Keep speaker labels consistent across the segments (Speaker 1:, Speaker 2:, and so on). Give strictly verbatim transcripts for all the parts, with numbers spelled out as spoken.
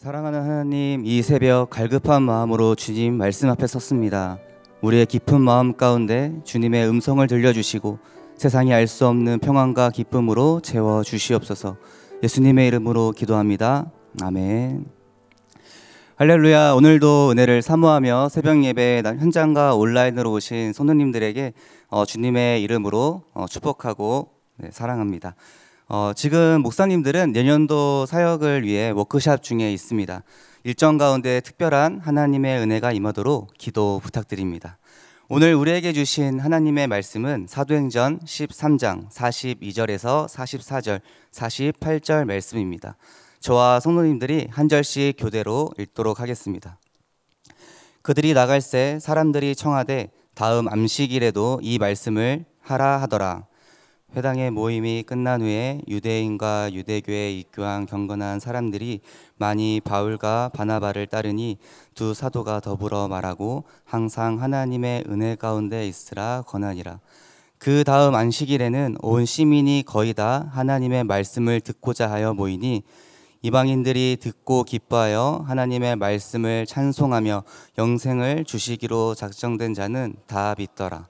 Speaker 1: 사랑하는 하나님, 이 새벽 갈급한 마음으로 주님 말씀 앞에 섰습니다. 우리의 깊은 마음 가운데 주님의 음성을 들려주시고 세상이 알 수 없는 평안과 기쁨으로 채워주시옵소서. 예수님의 이름으로 기도합니다. 아멘. 할렐루야. 오늘도 은혜를 사모하며 새벽 예배 현장과 온라인으로 오신 성도님들에게 어, 주님의 이름으로 어, 축복하고 네, 사랑합니다. 어, 지금 목사님들은 내년도 사역을 위해 워크숍 중에 있습니다. 일정 가운데 특별한 하나님의 은혜가 임하도록 기도 부탁드립니다. 오늘 우리에게 주신 하나님의 말씀은 사도행전 십삼 장 사십이 절에서 사십사 절, 사십팔 절 말씀입니다. 저와 성도님들이 한 절씩 교대로 읽도록 하겠습니다. 그들이 나갈새 사람들이 청하되 다음 안식일에도 이 말씀을 하라 하더라. 회당의 모임이 끝난 후에 유대인과 유대교에 입교한 경건한 사람들이 많이 바울과 바나바를 따르니 두 사도가 더불어 말하고 항상 하나님의 은혜 가운데 있으라 권하니라. 그 다음 안식일에는 온 시민이 거의 다 하나님의 말씀을 듣고자 하여 모이니 이방인들이 듣고 기뻐하여 하나님의 말씀을 찬송하며 영생을 주시기로 작정된 자는 다 믿더라.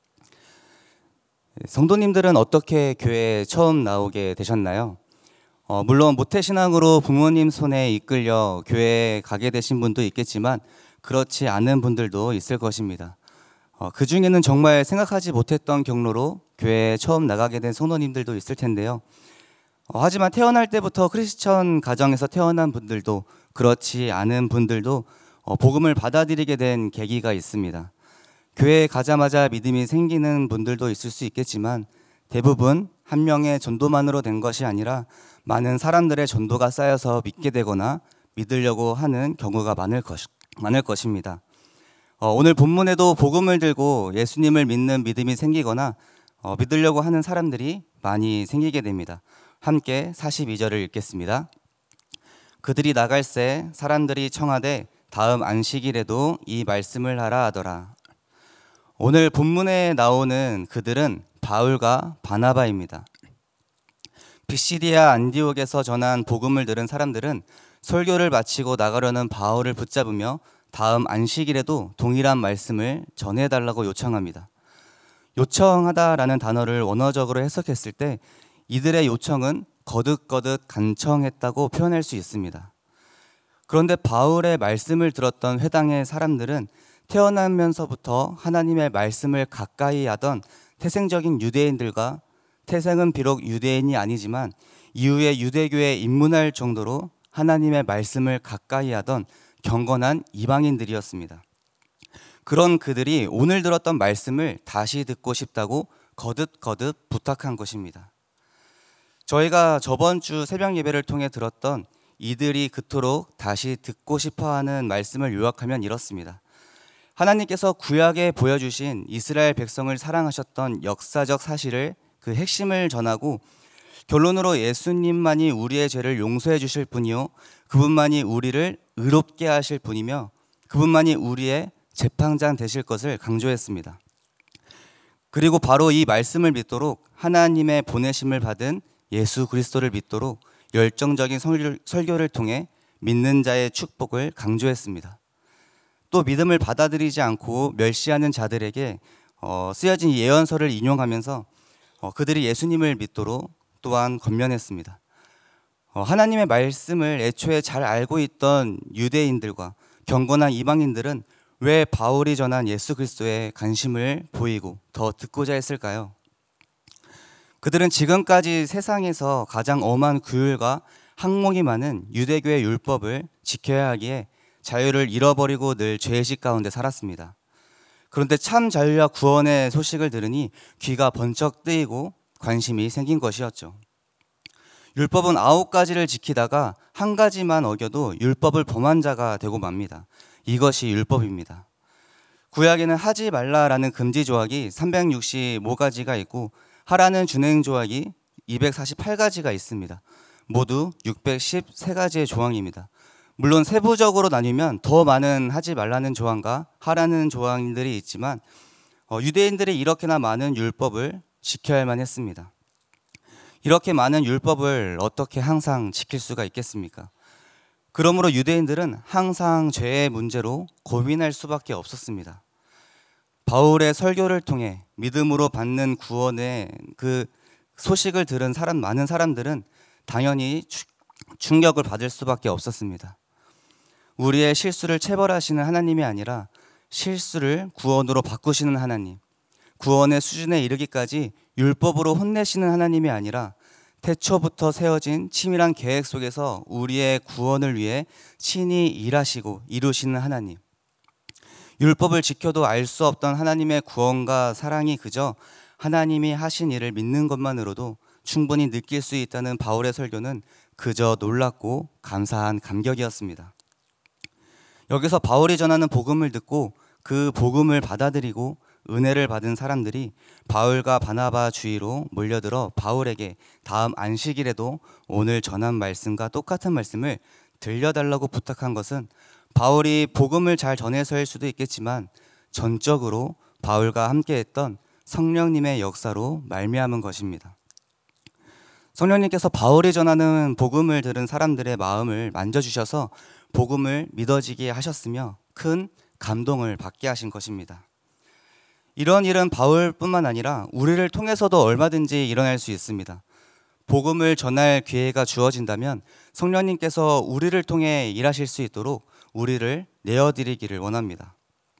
Speaker 1: 성도님들은 어떻게 교회에 처음 나오게 되셨나요? 어, 물론 모태신앙으로 부모님 손에 이끌려 교회에 가게 되신 분도 있겠지만 그렇지 않은 분들도 있을 것입니다. 어, 그 중에는 정말 생각하지 못했던 경로로 교회에 처음 나가게 된 성도님들도 있을 텐데요. 어, 하지만 태어날 때부터 크리스천 가정에서 태어난 분들도 그렇지 않은 분들도 어, 복음을 받아들이게 된 계기가 있습니다. 교회에 가자마자 믿음이 생기는 분들도 있을 수 있겠지만 대부분 한 명의 전도만으로 된 것이 아니라 많은 사람들의 전도가 쌓여서 믿게 되거나 믿으려고 하는 경우가 많을, 것, 많을 것입니다. 어, 오늘 본문에도 복음을 들고 예수님을 믿는 믿음이 생기거나 어, 믿으려고 하는 사람들이 많이 생기게 됩니다. 함께 사십이 절을 읽겠습니다. 그들이 나갈새 사람들이 청하되 다음 안식일에도 이 말씀을 하라 하더라. 오늘 본문에 나오는 그들은 바울과 바나바입니다. 비시디아 안디옥에서 전한 복음을 들은 사람들은 설교를 마치고 나가려는 바울을 붙잡으며 다음 안식일에도 동일한 말씀을 전해달라고 요청합니다. 요청하다라는 단어를 원어적으로 해석했을 때 이들의 요청은 거듭거듭 간청했다고 표현할 수 있습니다. 그런데 바울의 말씀을 들었던 회당의 사람들은 태어나면서부터 하나님의 말씀을 가까이 하던 태생적인 유대인들과 태생은 비록 유대인이 아니지만 이후에 유대교에 입문할 정도로 하나님의 말씀을 가까이 하던 경건한 이방인들이었습니다. 그런 그들이 오늘 들었던 말씀을 다시 듣고 싶다고 거듭거듭 부탁한 것입니다. 저희가 저번 주 새벽 예배를 통해 들었던 이들이 그토록 다시 듣고 싶어하는 말씀을 요약하면 이렇습니다. 하나님께서 구약에 보여주신 이스라엘 백성을 사랑하셨던 역사적 사실을 그 핵심을 전하고 결론으로 예수님만이 우리의 죄를 용서해 주실 분이요 그분만이 우리를 의롭게 하실 분이며 그분만이 우리의 재판장 되실 것을 강조했습니다. 그리고 바로 이 말씀을 믿도록 하나님의 보내심을 받은 예수 그리스도를 믿도록 열정적인 설교를 통해 믿는 자의 축복을 강조했습니다. 또 믿음을 받아들이지 않고 멸시하는 자들에게 어, 쓰여진 예언서를 인용하면서 어, 그들이 예수님을 믿도록 또한 권면했습니다. 어, 하나님의 말씀을 애초에 잘 알고 있던 유대인들과 경건한 이방인들은 왜 바울이 전한 예수 그리스도에 관심을 보이고 더 듣고자 했을까요? 그들은 지금까지 세상에서 가장 엄한 규율과 항목이 많은 유대교의 율법을 지켜야 하기에 자유를 잃어버리고 늘 죄의식 가운데 살았습니다. 그런데 참 자유와 구원의 소식을 들으니 귀가 번쩍 뜨이고 관심이 생긴 것이었죠. 율법은 아홉 가지를 지키다가 한 가지만 어겨도 율법을 범한 자가 되고 맙니다. 이것이 율법입니다. 구약에는 하지 말라라는 금지 조항이 삼백육십오 가지가 있고 하라는 준행 조항이 이백사십팔 가지가 있습니다. 모두 육백십삼 가지의 조항입니다. 물론 세부적으로 나뉘면 더 많은 하지 말라는 조항과 하라는 조항들이 있지만 어, 유대인들이 이렇게나 많은 율법을 지켜야만 했습니다. 이렇게 많은 율법을 어떻게 항상 지킬 수가 있겠습니까? 그러므로 유대인들은 항상 죄의 문제로 고민할 수밖에 없었습니다. 바울의 설교를 통해 믿음으로 받는 구원의 그 소식을 들은 사람, 많은 사람들은 당연히 충격을 받을 수밖에 없었습니다. 우리의 실수를 체벌하시는 하나님이 아니라 실수를 구원으로 바꾸시는 하나님, 구원의 수준에 이르기까지 율법으로 혼내시는 하나님이 아니라 태초부터 세워진 치밀한 계획 속에서 우리의 구원을 위해 친히 일하시고 이루시는 하나님, 율법을 지켜도 알 수 없던 하나님의 구원과 사랑이 그저 하나님이 하신 일을 믿는 것만으로도 충분히 느낄 수 있다는 바울의 설교는 그저 놀랍고 감사한 감격이었습니다. 여기서 바울이 전하는 복음을 듣고 그 복음을 받아들이고 은혜를 받은 사람들이 바울과 바나바 주위로 몰려들어 바울에게 다음 안식일에도 오늘 전한 말씀과 똑같은 말씀을 들려달라고 부탁한 것은 바울이 복음을 잘 전해서일 수도 있겠지만 전적으로 바울과 함께했던 성령님의 역사로 말미암은 것입니다. 성령님께서 바울이 전하는 복음을 들은 사람들의 마음을 만져주셔서 복음을 믿어지게 하셨으며 큰 감동을 받게 하신 것입니다. 이런 일은 바울뿐만 아니라 우리를 통해서도 얼마든지 일어날 수 있습니다. 복음을 전할 기회가 주어진다면 성령님께서 우리를 통해 일하실 수 있도록 우리를 내어드리기를 원합니다.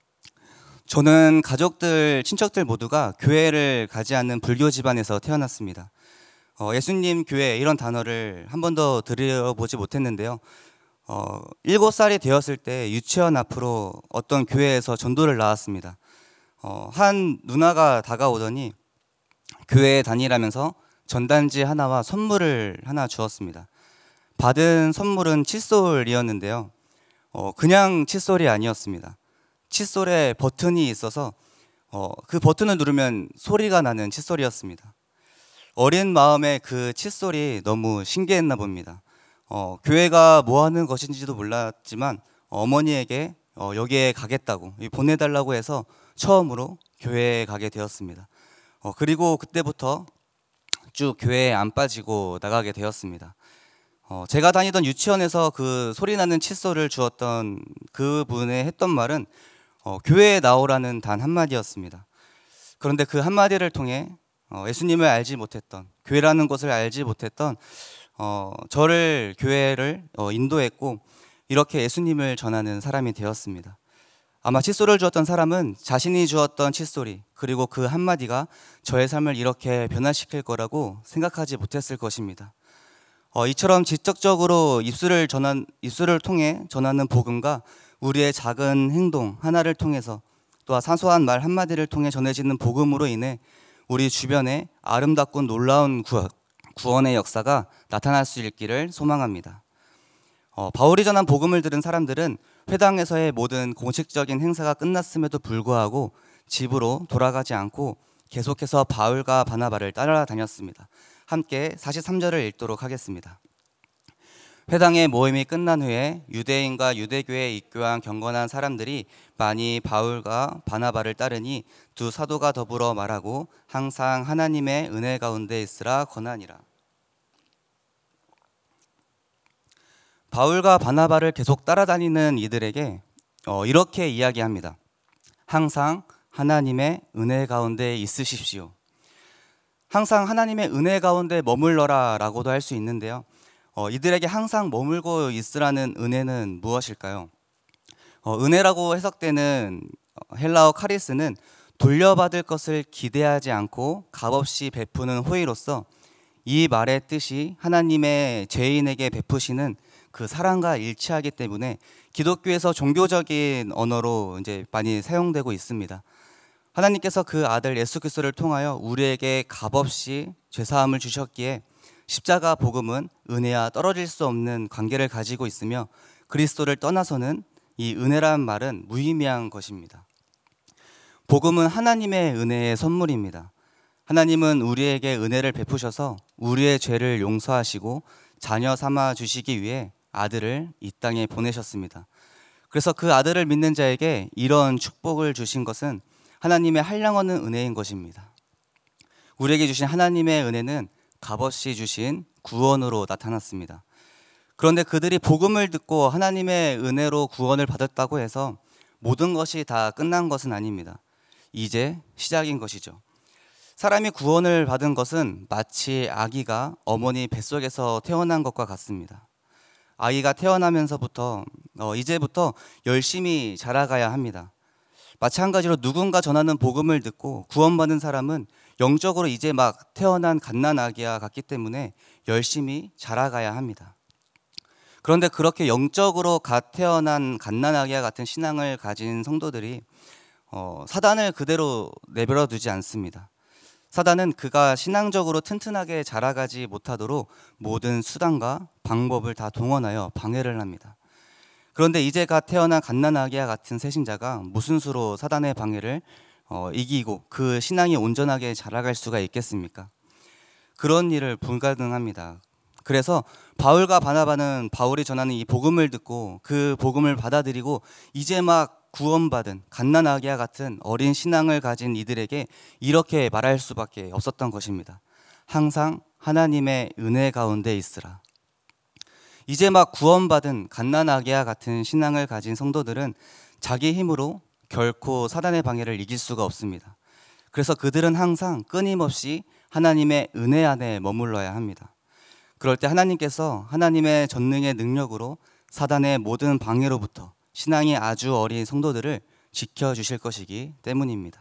Speaker 1: 저는 가족들, 친척들 모두가 교회를 가지 않는 불교 집안에서 태어났습니다. 어, 예수님 교회 이런 단어를 한 번도 들어보지 못했는데요. 어, 일곱 살이 되었을 때 유치원 앞으로 어떤 교회에서 전도를 나왔습니다. 어, 한 누나가 다가오더니 교회에 다니라면서 전단지 하나와 선물을 하나 주었습니다. 받은 선물은 칫솔이었는데요. 어, 그냥 칫솔이 아니었습니다. 칫솔에 버튼이 있어서 어, 그 버튼을 누르면 소리가 나는 칫솔이었습니다. 어린 마음에 그 칫솔이 너무 신기했나 봅니다. 어, 교회가 뭐 하는 것인지도 몰랐지만 어머니에게 어, 여기에 가겠다고 보내달라고 해서 처음으로 교회에 가게 되었습니다. 어, 그리고 그때부터 쭉 교회에 안 빠지고 나가게 되었습니다. 어, 제가 다니던 유치원에서 그 소리 나는 칫솔을 주었던 그분의 했던 말은 어, 교회에 나오라는 단 한마디였습니다. 그런데 그 한마디를 통해 어, 예수님을 알지 못했던, 교회라는 것을 알지 못했던 어, 저를 교회를 어, 인도했고 이렇게 예수님을 전하는 사람이 되었습니다. 아마 칫솔을 주었던 사람은 자신이 주었던 칫솔이 그리고 그 한마디가 저의 삶을 이렇게 변화시킬 거라고 생각하지 못했을 것입니다. 어, 이처럼 직접적으로 입술을 전한, 입술을 통해 전하는 복음과 우리의 작은 행동 하나를 통해서 또한 사소한 말 한마디를 통해 전해지는 복음으로 인해 우리 주변에 아름답고 놀라운 구원, 구원의 역사가 나타날 수 있기를 소망합니다. 어, 바울이 전한 복음을 들은 사람들은 회당에서의 모든 공식적인 행사가 끝났음에도 불구하고 집으로 돌아가지 않고 계속해서 바울과 바나바를 따라다녔습니다. 함께 사십삼 절을 읽도록 하겠습니다. 회당의 모임이 끝난 후에 유대인과 유대교에 입교한 경건한 사람들이 많이 바울과 바나바를 따르니 두 사도가 더불어 말하고 항상 하나님의 은혜 가운데 있으라 권하니라. 바울과 바나바를 계속 따라다니는 이들에게 어, 이렇게 이야기합니다. 항상 하나님의 은혜 가운데 있으십시오. 항상 하나님의 은혜 가운데 머물러라 라고도 할 수 있는데요. 어, 이들에게 항상 머물고 있으라는 은혜는 무엇일까요? 어, 은혜라고 해석되는 헬라어 카리스는 돌려받을 것을 기대하지 않고 값없이 베푸는 호의로서 이 말의 뜻이 하나님의 죄인에게 베푸시는 그 사랑과 일치하기 때문에 기독교에서 종교적인 언어로 이제 많이 사용되고 있습니다. 하나님께서 그 아들 예수 그리스도를 통하여 우리에게 값없이 죄사함을 주셨기에 십자가 복음은 은혜와 떨어질 수 없는 관계를 가지고 있으며 그리스도를 떠나서는 이 은혜라는 말은 무의미한 것입니다. 복음은 하나님의 은혜의 선물입니다. 하나님은 우리에게 은혜를 베푸셔서 우리의 죄를 용서하시고 자녀 삼아 주시기 위해 아들을 이 땅에 보내셨습니다. 그래서 그 아들을 믿는 자에게 이런 축복을 주신 것은 하나님의 한량없는 은혜인 것입니다. 우리에게 주신 하나님의 은혜는 값없이 주신 구원으로 나타났습니다. 그런데 그들이 복음을 듣고 하나님의 은혜로 구원을 받았다고 해서 모든 것이 다 끝난 것은 아닙니다. 이제 시작인 것이죠. 사람이 구원을 받은 것은 마치 아기가 어머니 뱃속에서 태어난 것과 같습니다. 아이가 태어나면서부터 어, 이제부터 열심히 자라가야 합니다. 마찬가지로 누군가 전하는 복음을 듣고 구원받은 사람은 영적으로 이제 막 태어난 갓난아기와 같기 때문에 열심히 자라가야 합니다. 그런데 그렇게 영적으로 갓 태어난 갓난아기와 같은 신앙을 가진 성도들이 어, 사단을 그대로 내버려 두지 않습니다. 사단은 그가 신앙적으로 튼튼하게 자라가지 못하도록 모든 수단과 방법을 다 동원하여 방해를 합니다. 그런데 이제 갓 태어난 갓난아기와 같은 새신자가 무슨 수로 사단의 방해를 어, 이기고 그 신앙이 온전하게 자라갈 수가 있겠습니까? 그런 일을 불가능합니다. 그래서 바울과 바나바는 바울이 전하는 이 복음을 듣고 그 복음을 받아들이고 이제 막 구원받은 갓난아기와 같은 어린 신앙을 가진 이들에게 이렇게 말할 수밖에 없었던 것입니다. 항상 하나님의 은혜 가운데 있으라. 이제 막 구원받은 갓난아기와 같은 신앙을 가진 성도들은 자기 힘으로 결코 사단의 방해를 이길 수가 없습니다. 그래서 그들은 항상 끊임없이 하나님의 은혜 안에 머물러야 합니다. 그럴 때 하나님께서 하나님의 전능의 능력으로 사단의 모든 방해로부터 신앙이 아주 어린 성도들을 지켜주실 것이기 때문입니다.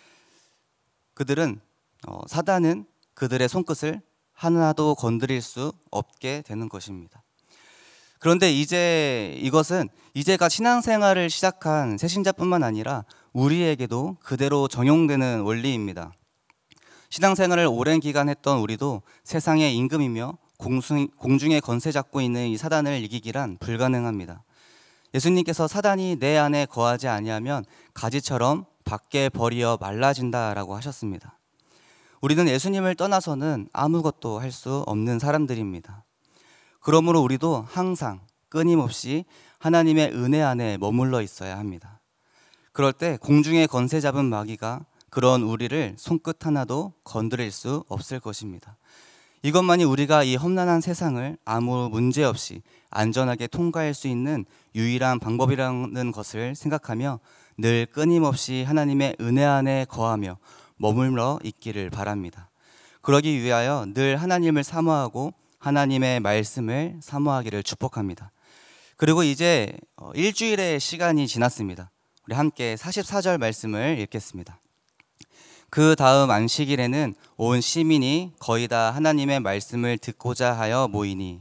Speaker 1: 그들은 어, 사단은 그들의 손끝을 하나도 건드릴 수 없게 되는 것입니다. 그런데 이제 이것은 이제가 신앙생활을 시작한 새신자뿐만 아니라 우리에게도 그대로 적용되는 원리입니다. 신앙생활을 오랜 기간 했던 우리도 세상의 임금이며 공중, 공중의 권세 잡고 있는 이 사단을 이기기란 불가능합니다. 예수님께서 사단이 내 안에 거하지 아니하면 가지처럼 밖에 버리어 말라진다라고 하셨습니다. 우리는 예수님을 떠나서는 아무것도 할 수 없는 사람들입니다. 그러므로 우리도 항상 끊임없이 하나님의 은혜 안에 머물러 있어야 합니다. 그럴 때 공중의 권세 잡은 마귀가 그런 우리를 손끝 하나도 건드릴 수 없을 것입니다. 이것만이 우리가 이 험난한 세상을 아무 문제 없이 안전하게 통과할 수 있는 유일한 방법이라는 것을 생각하며 늘 끊임없이 하나님의 은혜 안에 거하며 머물러 있기를 바랍니다. 그러기 위하여 늘 하나님을 사모하고 하나님의 말씀을 사모하기를 축복합니다. 그리고 이제 일주일의 시간이 지났습니다. 우리 함께 사십사 절 말씀을 읽겠습니다. 그 다음 안식일에는 온 시민이 거의 다 하나님의 말씀을 듣고자 하여 모이니.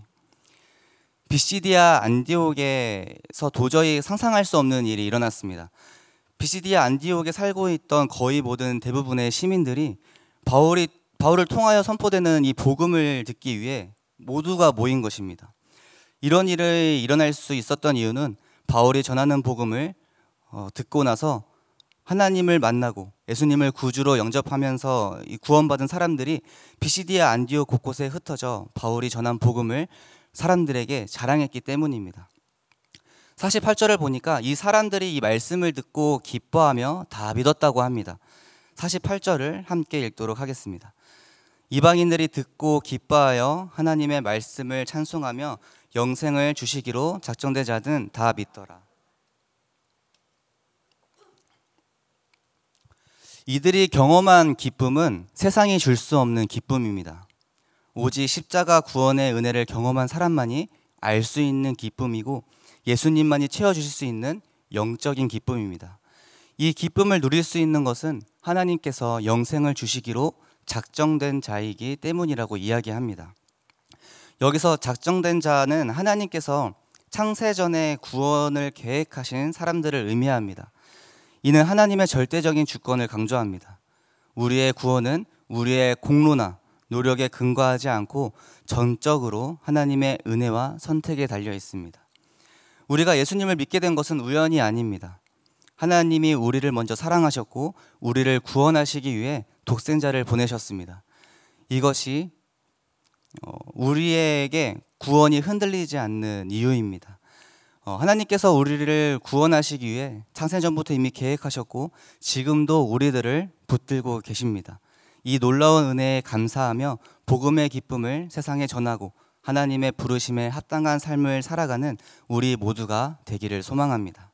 Speaker 1: 비시디아 안디옥에서 도저히 상상할 수 없는 일이 일어났습니다. 비시디아 안디옥에 살고 있던 거의 모든 대부분의 시민들이 바울이 바울을 통하여 선포되는 이 복음을 듣기 위해 모두가 모인 것입니다. 이런 일이 일어날 수 있었던 이유는 바울이 전하는 복음을 어, 듣고 나서 하나님을 만나고 예수님을 구주로 영접하면서 이 구원받은 사람들이 비시디아 안디옥 곳곳에 흩어져 바울이 전한 복음을 사람들에게 자랑했기 때문입니다. 사십팔 절을 보니까 이 사람들이 이 말씀을 듣고 기뻐하며 다 믿었다고 합니다. 사십팔 절을 함께 읽도록 하겠습니다. 이방인들이 듣고 기뻐하여 하나님의 말씀을 찬송하며 영생을 주시기로 작정된 자는 다 믿더라. 이들이 경험한 기쁨은 세상이 줄 수 없는 기쁨입니다. 오직 십자가 구원의 은혜를 경험한 사람만이 알 수 있는 기쁨이고 예수님만이 채워주실 수 있는 영적인 기쁨입니다. 이 기쁨을 누릴 수 있는 것은 하나님께서 영생을 주시기로 작정된 자이기 때문이라고 이야기합니다. 여기서 작정된 자는 하나님께서 창세전에 구원을 계획하신 사람들을 의미합니다. 이는 하나님의 절대적인 주권을 강조합니다. 우리의 구원은 우리의 공로나 노력에 근거하지 않고 전적으로 하나님의 은혜와 선택에 달려 있습니다. 우리가 예수님을 믿게 된 것은 우연이 아닙니다. 하나님이 우리를 먼저 사랑하셨고 우리를 구원하시기 위해 독생자를 보내셨습니다. 이것이 우리에게 구원이 흔들리지 않는 이유입니다. 하나님께서 우리를 구원하시기 위해 창세전부터 이미 계획하셨고 지금도 우리들을 붙들고 계십니다. 이 놀라운 은혜에 감사하며 복음의 기쁨을 세상에 전하고 하나님의 부르심에 합당한 삶을 살아가는 우리 모두가 되기를 소망합니다.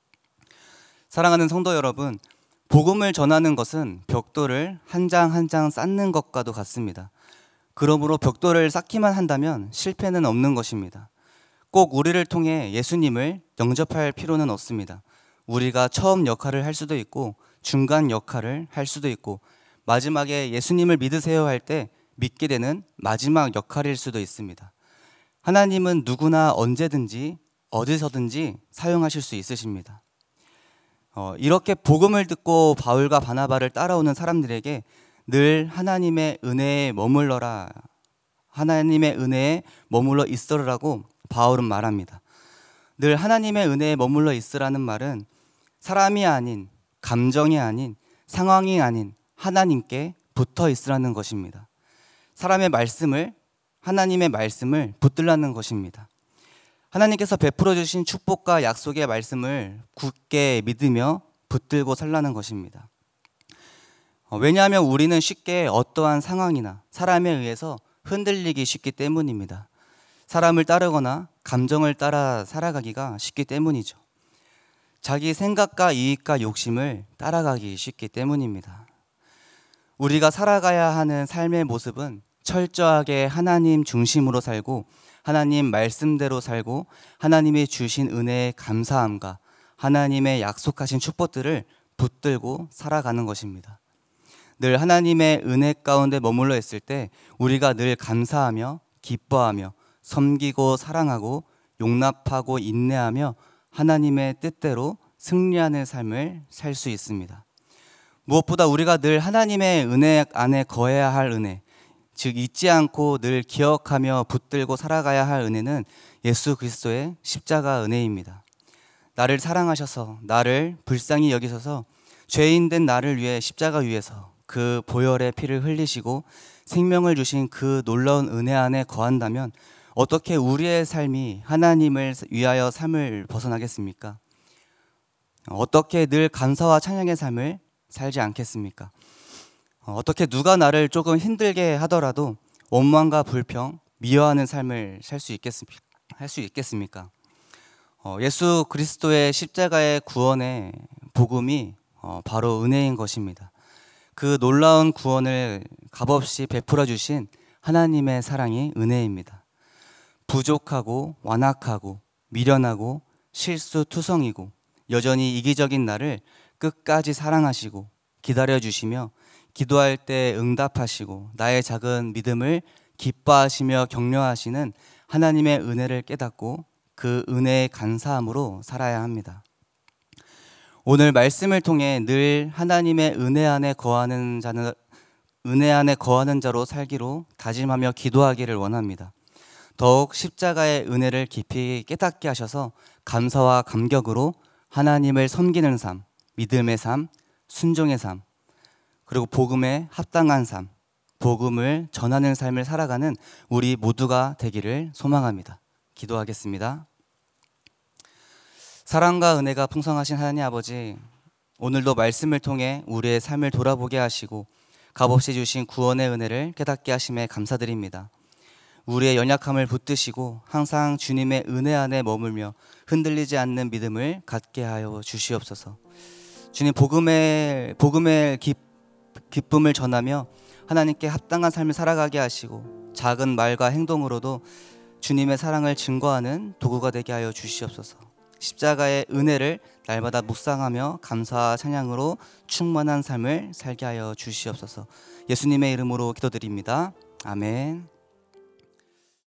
Speaker 1: 사랑하는 성도 여러분, 복음을 전하는 것은 벽돌을 한 장 한 장 쌓는 것과도 같습니다. 그러므로 벽돌을 쌓기만 한다면 실패는 없는 것입니다. 꼭 우리를 통해 예수님을 영접할 필요는 없습니다. 우리가 처음 역할을 할 수도 있고 중간 역할을 할 수도 있고 마지막에 예수님을 믿으세요 할 때 믿게 되는 마지막 역할일 수도 있습니다. 하나님은 누구나 언제든지 어디서든지 사용하실 수 있으십니다. 어, 이렇게 복음을 듣고 바울과 바나바를 따라오는 사람들에게 늘 하나님의 은혜에 머물러라, 하나님의 은혜에 머물러 있으라고 바울은 말합니다. 늘 하나님의 은혜에 머물러 있으라는 말은 사람이 아닌, 감정이 아닌, 상황이 아닌 하나님께 붙어 있으라는 것입니다. 사람의 말씀을, 하나님의 말씀을 붙들라는 것입니다. 하나님께서 베풀어 주신 축복과 약속의 말씀을 굳게 믿으며 붙들고 살라는 것입니다. 왜냐하면 우리는 쉽게 어떠한 상황이나 사람에 의해서 흔들리기 쉽기 때문입니다. 사람을 따르거나 감정을 따라 살아가기가 쉽기 때문이죠. 자기 생각과 이익과 욕심을 따라가기 쉽기 때문입니다. 우리가 살아가야 하는 삶의 모습은 철저하게 하나님 중심으로 살고 하나님 말씀대로 살고 하나님이 주신 은혜에 감사함과 하나님의 약속하신 축복들을 붙들고 살아가는 것입니다. 늘 하나님의 은혜 가운데 머물러 있을 때 우리가 늘 감사하며 기뻐하며 섬기고 사랑하고 용납하고 인내하며 하나님의 뜻대로 승리하는 삶을 살 수 있습니다. 무엇보다 우리가 늘 하나님의 은혜 안에 거해야 할 은혜, 즉 잊지 않고 늘 기억하며 붙들고 살아가야 할 은혜는 예수 그리스도의 십자가 은혜입니다. 나를 사랑하셔서 나를 불쌍히 여기셔서 죄인 된 나를 위해 십자가 위에서 그 보혈의 피를 흘리시고 생명을 주신 그 놀라운 은혜 안에 거한다면 어떻게 우리의 삶이 하나님을 위하여 삶을 벗어나겠습니까? 어떻게 늘 감사와 찬양의 삶을 살지 않겠습니까? 어떻게 누가 나를 조금 힘들게 하더라도 원망과 불평, 미워하는 삶을 살 수 있겠습니까? 할 수 있겠습니까? 어, 예수 그리스도의 십자가의 구원의 복음이 어, 바로 은혜인 것입니다. 그 놀라운 구원을 값없이 베풀어 주신 하나님의 사랑이 은혜입니다. 부족하고 완악하고 미련하고 실수투성이고 여전히 이기적인 나를 끝까지 사랑하시고 기다려주시며 기도할 때 응답하시고 나의 작은 믿음을 기뻐하시며 격려하시는 하나님의 은혜를 깨닫고 그 은혜의 감사함으로 살아야 합니다. 오늘 말씀을 통해 늘 하나님의 은혜 안에 거하는 자는 은혜 안에 거하는 자로 살기로 다짐하며 기도하기를 원합니다. 더욱 십자가의 은혜를 깊이 깨닫게 하셔서 감사와 감격으로 하나님을 섬기는 삶, 믿음의 삶, 순종의 삶, 그리고 복음에 합당한 삶, 복음을 전하는 삶을 살아가는 우리 모두가 되기를 소망합니다. 기도하겠습니다. 사랑과 은혜가 풍성하신 하나님 아버지, 오늘도 말씀을 통해 우리의 삶을 돌아보게 하시고 값없이 주신 구원의 은혜를 깨닫게 하심에 감사드립니다. 우리의 연약함을 붙드시고 항상 주님의 은혜 안에 머물며 흔들리지 않는 믿음을 갖게 하여 주시옵소서. 주님, 복음의, 복음의 기, 기쁨을 전하며 하나님께 합당한 삶을 살아가게 하시고 작은 말과 행동으로도 주님의 사랑을 증거하는 도구가 되게 하여 주시옵소서. 십자가의 은혜를 날마다 묵상하며 감사와 찬양으로 충만한 삶을 살게 하여 주시옵소서. 예수님의 이름으로 기도드립니다. 아멘.